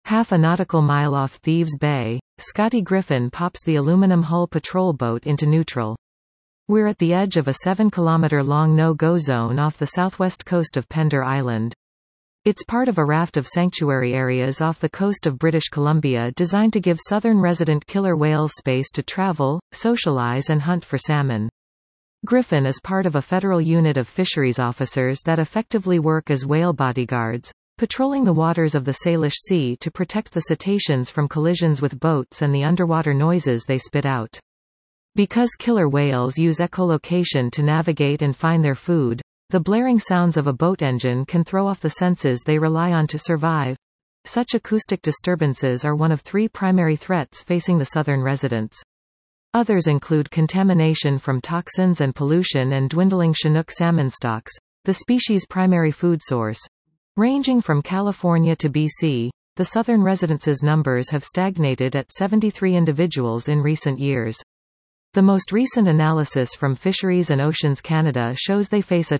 Half a nautical mile off Thieves Bay, Scotty Griffin pops the aluminum hull patrol boat into neutral. We're at the edge of a 7-kilometer-long no-go zone off the southwest coast of Pender Island. It's part of a raft of sanctuary areas off the coast of British Columbia designed to give southern resident killer whales space to travel, socialize and hunt for salmon. Griffin is part of a federal unit of fisheries officers that effectively work as whale bodyguards, patrolling the waters of the Salish Sea to protect the cetaceans from collisions with boats and the underwater noises they spit out. Because killer whales use echolocation to navigate and find their food, the blaring sounds of a boat engine can throw off the senses they rely on to survive. Such acoustic disturbances are one of 3 primary threats facing the southern residents. Others include contamination from toxins and pollution and dwindling Chinook salmon stocks, the species' primary food source. Ranging from California to BC, the southern residents' numbers have stagnated at 73 individuals in recent years. The most recent analysis from Fisheries and Oceans Canada shows they face a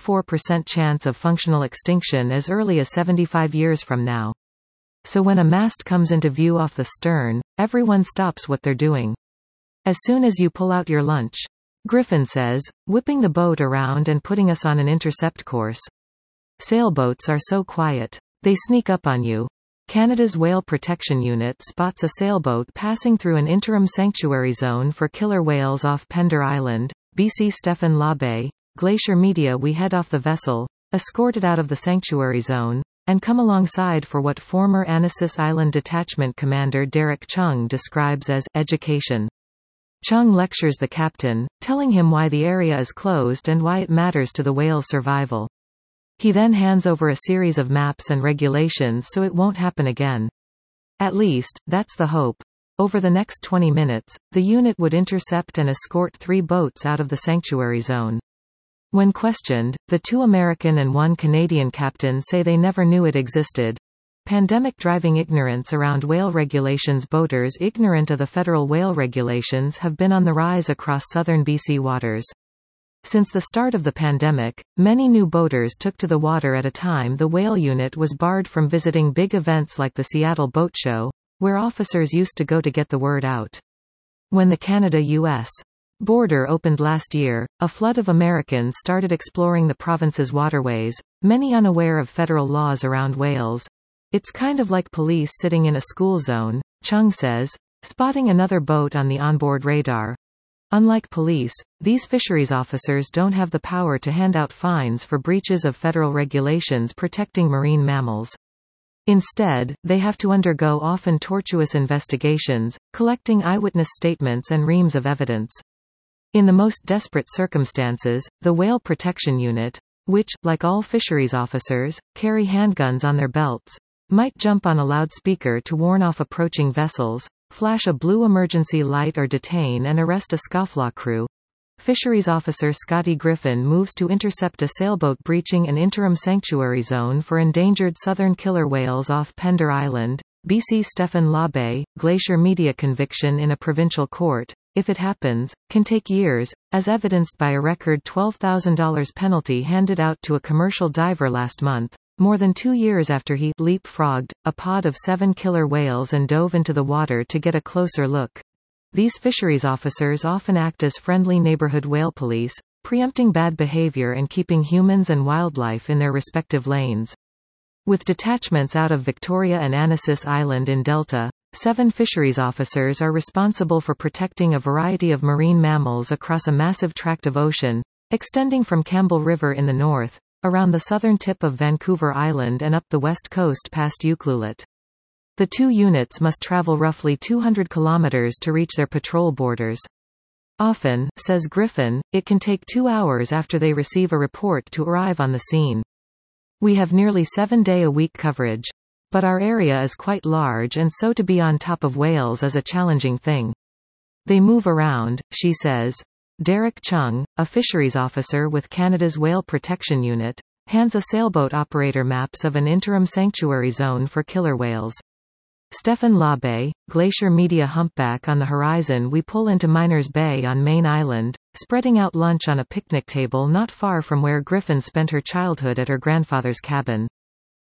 24% chance of functional extinction as early as 75 years from now. So when a mast comes into view off the stern, everyone stops what they're doing. As soon as you pull out your lunch, Griffin says, whipping the boat around and putting us on an intercept course. Sailboats are so quiet. They sneak up on you. Canada's Whale Protection Unit spots a sailboat passing through an interim sanctuary zone for killer whales off Pender Island, BC. Stephen Labe, Glacier Media. We head off the vessel, escort it out of the sanctuary zone, and come alongside for what former Anasis Island Detachment Commander Derek Chung describes as education. Chung lectures the captain, telling him why the area is closed and why it matters to the whale's survival. He then hands over a series of maps and regulations so it won't happen again. At least, that's the hope. Over the next 20 minutes, the unit would intercept and escort 3 boats out of the sanctuary zone. When questioned, the 2 American and 1 Canadian captains say they never knew it existed. Pandemic driving ignorance around whale regulations. Boaters ignorant of the federal whale regulations have been on the rise across southern BC waters. Since the start of the pandemic, many new boaters took to the water at a time the whale unit was barred from visiting big events like the Seattle Boat Show, where officers used to go to get the word out. When the Canada-US border opened last year, a flood of Americans started exploring the province's waterways, many unaware of federal laws around whales. It's kind of like police sitting in a school zone, Chung says, spotting another boat on the onboard radar. Unlike police, these fisheries officers don't have the power to hand out fines for breaches of federal regulations protecting marine mammals. Instead, they have to undergo often tortuous investigations, collecting eyewitness statements and reams of evidence. In the most desperate circumstances, the Whale Protection Unit, which, like all fisheries officers, carry handguns on their belts, might jump on a loudspeaker to warn off approaching vessels, flash a blue emergency light or detain and arrest a scofflaw crew. Fisheries officer Scotty Griffin moves to intercept a sailboat breaching an interim sanctuary zone for endangered southern killer whales off Pender Island, BC. Stephen Labe, Glacier Media. Conviction in a provincial court, if it happens, can take years, as evidenced by a record $12,000 penalty handed out to a commercial diver last month, more than 2 years after he leapfrogged a pod of 7 killer whales and dove into the water to get a closer look. These fisheries officers often act as friendly neighborhood whale police, preempting bad behavior and keeping humans and wildlife in their respective lanes. With detachments out of Victoria and Anasis Island in Delta, 7 fisheries officers are responsible for protecting a variety of marine mammals across a massive tract of ocean, extending from Campbell River in the north, around the southern tip of Vancouver Island and up the west coast past Ucluelet. The 2 units must travel roughly 200 kilometers to reach their patrol borders. Often, says Griffin, it can take 2 hours after they receive a report to arrive on the scene. We have nearly 7-day-a-week coverage. But our area is quite large and so to be on top of whales is a challenging thing. They move around, she says. Derek Chung, a fisheries officer with Canada's Whale Protection Unit, hands a sailboat operator maps of an interim sanctuary zone for killer whales. Stephen Labe, Glacier Media. Humpback on the horizon. We pull into Miners Bay on Main Island, spreading out lunch on a picnic table not far from where Griffin spent her childhood at her grandfather's cabin.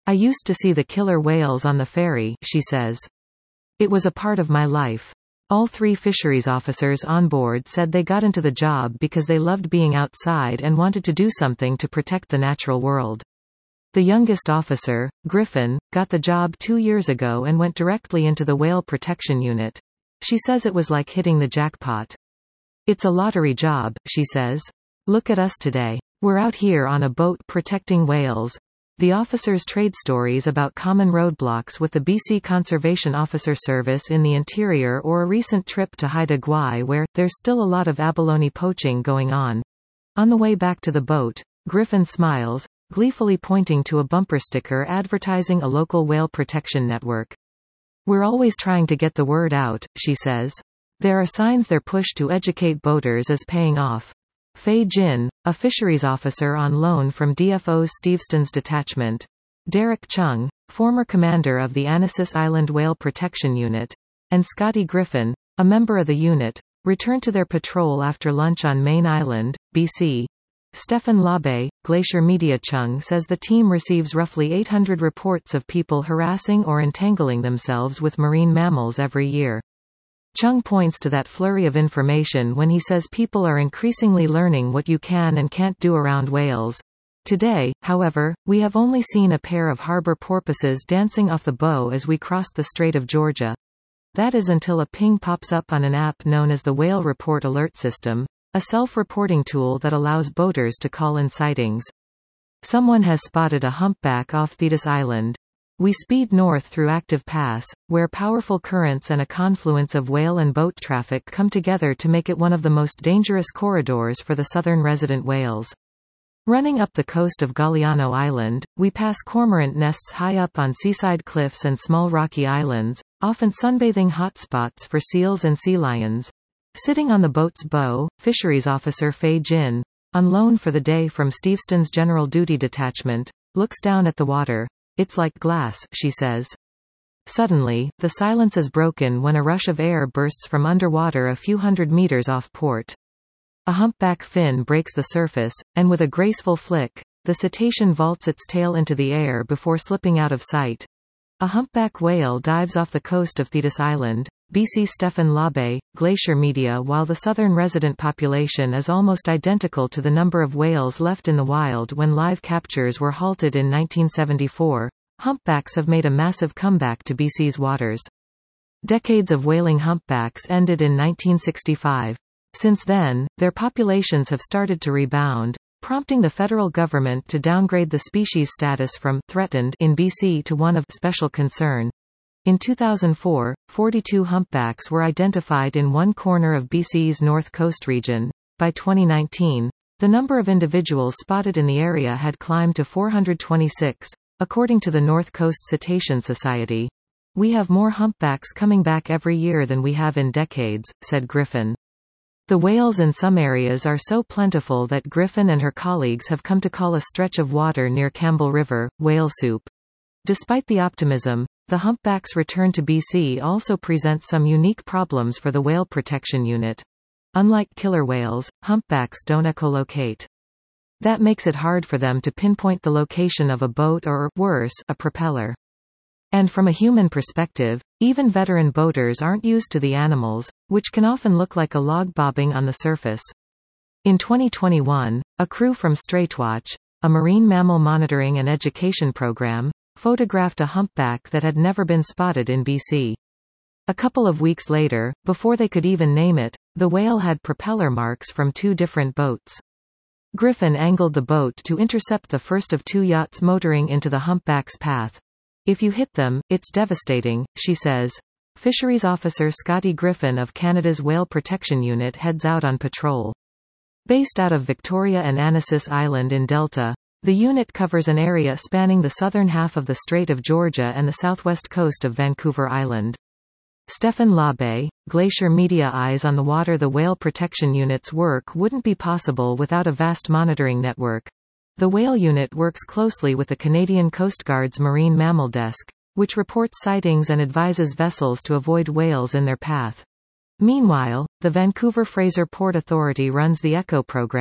I used to see the killer whales on the ferry, she says. It was a part of my life. All 3 fisheries officers on board said they got into the job because they loved being outside and wanted to do something to protect the natural world. The youngest officer, Griffin, got the job 2 years ago and went directly into the whale protection unit. She says it was like hitting the jackpot. It's a lottery job, she says. Look at us today. We're out here on a boat protecting whales. The officers trade stories about common roadblocks with the BC Conservation Officer Service in the interior or a recent trip to Haida Gwaii where there's still a lot of abalone poaching going on. On the way back to the boat, Griffin smiles, gleefully pointing to a bumper sticker advertising a local whale protection network. We're always trying to get the word out, she says. There are signs their push to educate boaters is paying off. Fei Jin, a fisheries officer on loan from DFO's Steveston's detachment. Derek Chung, former commander of the Anasis Island Whale Protection Unit. And Scotty Griffin, a member of the unit, returned to their patrol after lunch on Main Island, BC. Stefan Labe, Glacier Media. Chung says the team receives roughly 800 reports of people harassing or entangling themselves with marine mammals every year. Chung points to that flurry of information when he says people are increasingly learning what you can and can't do around whales. Today, however, we have only seen a pair of harbor porpoises dancing off the bow as we crossed the Strait of Georgia. That is until a ping pops up on an app known as the Whale Report Alert System, a self-reporting tool that allows boaters to call in sightings. Someone has spotted a humpback off Thetis Island. We speed north through Active Pass, where powerful currents and a confluence of whale and boat traffic come together to make it one of the most dangerous corridors for the southern resident whales. Running up the coast of Galiano Island, we pass cormorant nests high up on seaside cliffs and small rocky islands, often sunbathing hotspots for seals and sea lions. Sitting on the boat's bow, fisheries officer Fei Jin, on loan for the day from Steveston's General Duty Detachment, looks down at the water. It's like glass, she says. Suddenly, the silence is broken when a rush of air bursts from underwater a few hundred meters off port. A humpback fin breaks the surface, and with a graceful flick, the cetacean vaults its tail into the air before slipping out of sight. A humpback whale dives off the coast of Thetis Island, BC. Stefan Labe, Glacier Media. While the southern resident population is almost identical to the number of whales left in the wild when live captures were halted in 1974, humpbacks have made a massive comeback to BC's waters. Decades of whaling humpbacks ended in 1965. Since then, their populations have started to rebound, prompting the federal government to downgrade the species status from threatened in BC to one of special concern. In 2004, 42 humpbacks were identified in one corner of BC's North Coast region. By 2019, the number of individuals spotted in the area had climbed to 426, according to the North Coast Cetacean Society. We have more humpbacks coming back every year than we have in decades, said Griffin. The whales in some areas are so plentiful that Griffin and her colleagues have come to call a stretch of water near Campbell River, whale soup. Despite the optimism, the humpback's return to BC also presents some unique problems for the Whale Protection Unit. Unlike killer whales, humpbacks don't echolocate. That makes it hard for them to pinpoint the location of a boat or, worse, a propeller. And from a human perspective, even veteran boaters aren't used to the animals, which can often look like a log bobbing on the surface. In 2021, a crew from Straightwatch, a marine mammal monitoring and education program, photographed a humpback that had never been spotted in BC. A couple of weeks later, before they could even name it, the whale had propeller marks from 2 different boats. Griffin angled the boat to intercept the first of 2 yachts motoring into the humpback's path. If you hit them, it's devastating, she says. Fisheries officer Scotty Griffin of Canada's Whale Protection Unit heads out on patrol. Based out of Victoria and Anasis Island in Delta, the unit covers an area spanning the southern half of the Strait of Georgia and the southwest coast of Vancouver Island. Stefan Labe, Glacier Media. Eyes on the water. The Whale Protection Unit's work wouldn't be possible without a vast monitoring network. The Whale Unit works closely with the Canadian Coast Guard's Marine Mammal Desk, which reports sightings and advises vessels to avoid whales in their path. Meanwhile, the Vancouver Fraser Port Authority runs the ECHO program,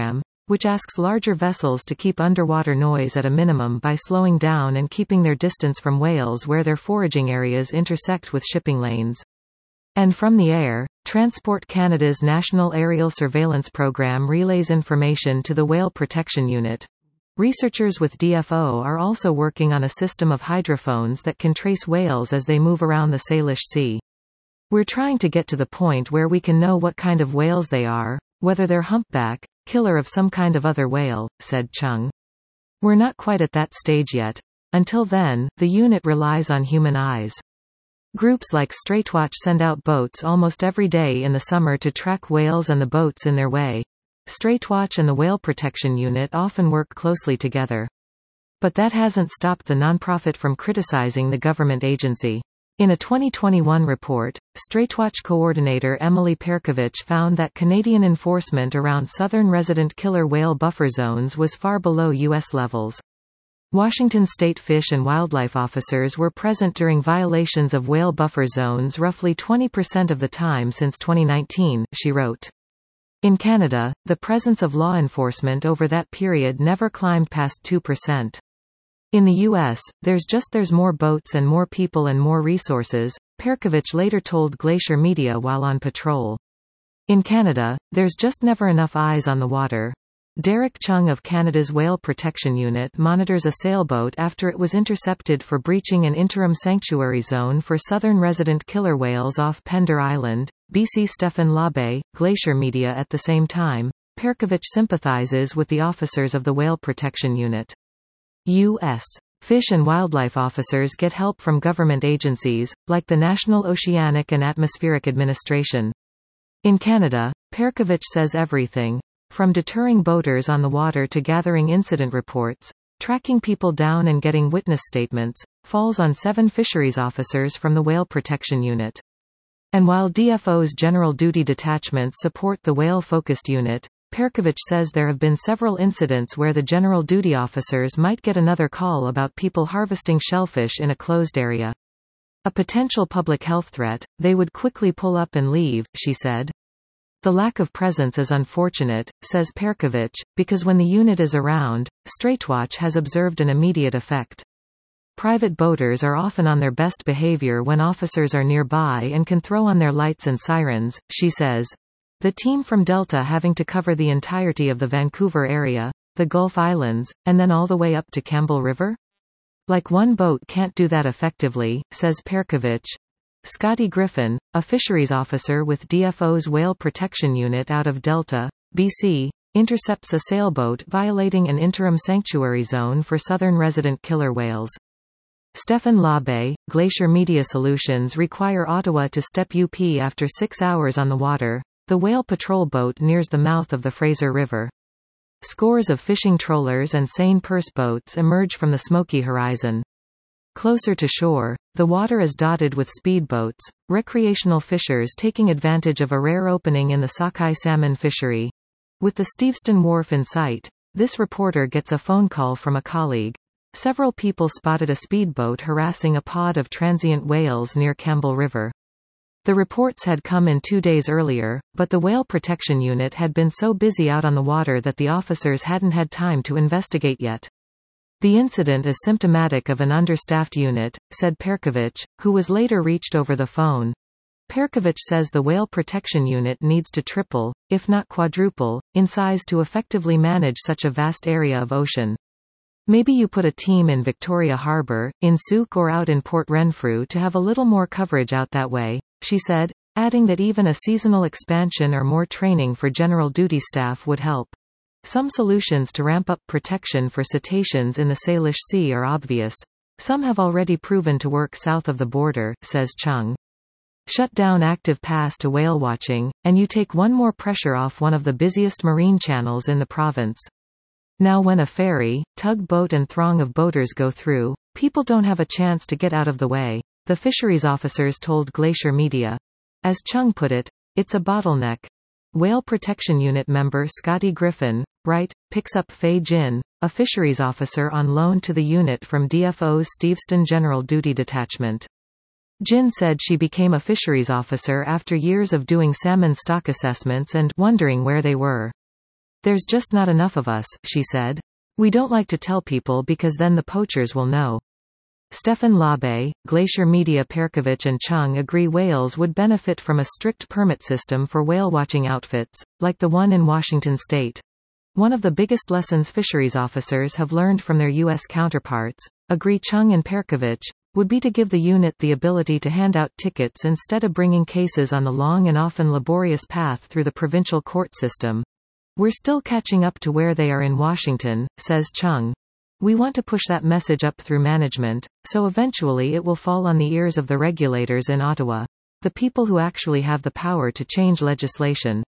which asks larger vessels to keep underwater noise at a minimum by slowing down and keeping their distance from whales where their foraging areas intersect with shipping lanes. And from the air, Transport Canada's National Aerial Surveillance Program relays information to the Whale Protection Unit. Researchers with DFO are also working on a system of hydrophones that can trace whales as they move around the Salish Sea. We're trying to get to the point where we can know what kind of whales they are, whether they're humpback, killer of some kind of other whale, said Chung. We're not quite at that stage yet. Until then, the unit relies on human eyes. Groups like Straightwatch send out boats almost every day in the summer to track whales and the boats in their way. Straightwatch and the Whale Protection Unit often work closely together. But that hasn't stopped the nonprofit from criticizing the government agency. In a 2021 report, Straightwatch coordinator Emily Perkovich found that Canadian enforcement around southern resident killer whale buffer zones was far below U.S. levels. Washington state fish and wildlife officers were present during violations of whale buffer zones roughly 20% of the time since 2019, she wrote. In Canada, the presence of law enforcement over that period never climbed past 2%. In the U.S., there's more boats and more people and more resources, Perkovich later told Glacier Media while on patrol. In Canada, there's just never enough eyes on the water. Derek Chung of Canada's Whale Protection Unit monitors a sailboat after it was intercepted for breaching an interim sanctuary zone for southern resident killer whales off Pender Island, BC. Stephen Labe, Glacier Media. At the same time, Perkovich sympathizes with the officers of the Whale Protection Unit. U.S. Fish and wildlife officers get help from government agencies, like the National Oceanic and Atmospheric Administration. In Canada, Perkovich says everything, from deterring boaters on the water to gathering incident reports, tracking people down and getting witness statements, falls on 7 fisheries officers from the Whale Protection Unit. And while DFO's general duty detachments support the whale-focused unit, Perkovich says there have been several incidents where the general duty officers might get another call about people harvesting shellfish in a closed area. A potential public health threat, they would quickly pull up and leave, she said. The lack of presence is unfortunate, says Perkovich, because when the unit is around, Straightwatch has observed an immediate effect. Private boaters are often on their best behavior when officers are nearby and can throw on their lights and sirens, she says. The team from Delta having to cover the entirety of the Vancouver area, the Gulf Islands, and then all the way up to Campbell River? Like one boat can't do that effectively, says Perkovich. Scotty Griffin, a fisheries officer with DFO's Whale Protection Unit out of Delta, BC, intercepts a sailboat violating an interim sanctuary zone for southern resident killer whales. Stephen Labe, Glacier Media Solutions require Ottawa to step up after 6 hours on the water. The whale patrol boat nears the mouth of the Fraser River. Scores of fishing trawlers and seine purse boats emerge from the smoky horizon. Closer to shore, the water is dotted with speedboats, recreational fishers taking advantage of a rare opening in the sockeye salmon fishery. With the Steveston Wharf in sight, this reporter gets a phone call from a colleague. Several people spotted a speedboat harassing a pod of transient whales near Campbell River. The reports had come in 2 days earlier, but the Whale Protection Unit had been so busy out on the water that the officers hadn't had time to investigate yet. The incident is symptomatic of an understaffed unit, said Perkovich, who was later reached over the phone. Perkovich says the Whale Protection Unit needs to triple, if not quadruple, in size to effectively manage such a vast area of ocean. Maybe you put a team in Victoria Harbour, in Souk or out in Port Renfrew to have a little more coverage out that way, she said, adding that even a seasonal expansion or more training for general duty staff would help. Some solutions to ramp up protection for cetaceans in the Salish Sea are obvious. Some have already proven to work south of the border, says Chung. Shut down active pass to whale watching, and you take one more pressure off one of the busiest marine channels in the province. Now when a ferry, tugboat and throng of boaters go through, people don't have a chance to get out of the way, the fisheries officers told Glacier Media. As Chung put it, it's a bottleneck. Whale Protection Unit member Scotty Griffin, right, picks up Fei Jin, a fisheries officer on loan to the unit from DFO's Steveston General Duty Detachment. Jin said she became a fisheries officer after years of doing salmon stock assessments and wondering where they were. There's just not enough of us, she said. We don't like to tell people because then the poachers will know. Stefan Labe, Glacier Media Perkovich and Chung agree Wales would benefit from a strict permit system for whale-watching outfits, like the one in Washington state. One of the biggest lessons fisheries officers have learned from their U.S. counterparts, agree Chung and Perkovich, would be to give the unit the ability to hand out tickets instead of bringing cases on the long and often laborious path through the provincial court system. We're still catching up to where they are in Washington, says Chung. We want to push that message up through management, so eventually it will fall on the ears of the regulators in Ottawa. The people who actually have the power to change legislation.